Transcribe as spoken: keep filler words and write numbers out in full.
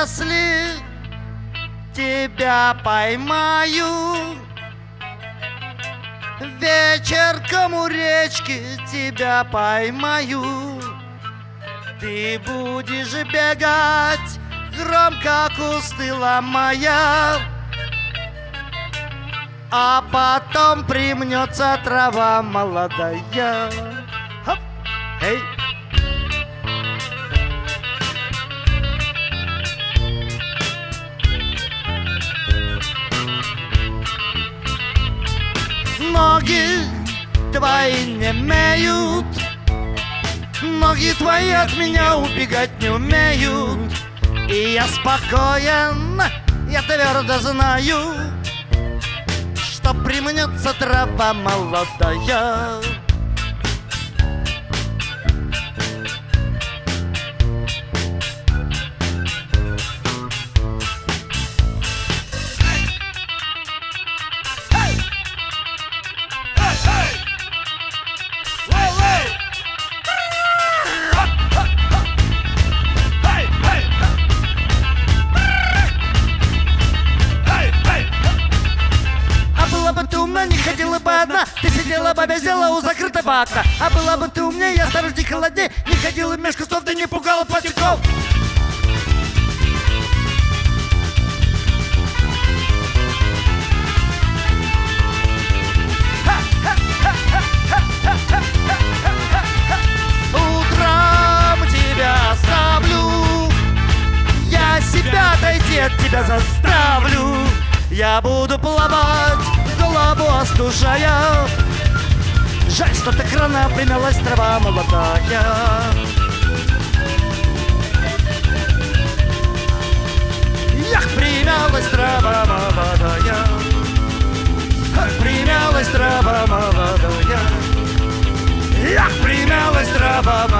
если тебя поймаю, вечерком у речки тебя поймаю, ты будешь бегать, громко кусты ломая, а потом примнется трава молодая. Хоп! Эй! Ноги твои не имеют, ноги твои от меня убегать не умеют. И я спокоен, я твердо знаю, что примнется трава молодая. Не ходила бы одна, ты сидела бы без дела у закрытого окна. А была бы ты умнее, осторожней, холодней, не ходила меж кустов, да не пугала пацюков. Утром тебя оставлю, я себя отойти от тебя заставлю. Я буду плавать, голову остужая. Жаль, что так рано примялась трава молодая. Ях, примялась трава молодая. Примялась трава молодая. Ях, примялась трава молодая.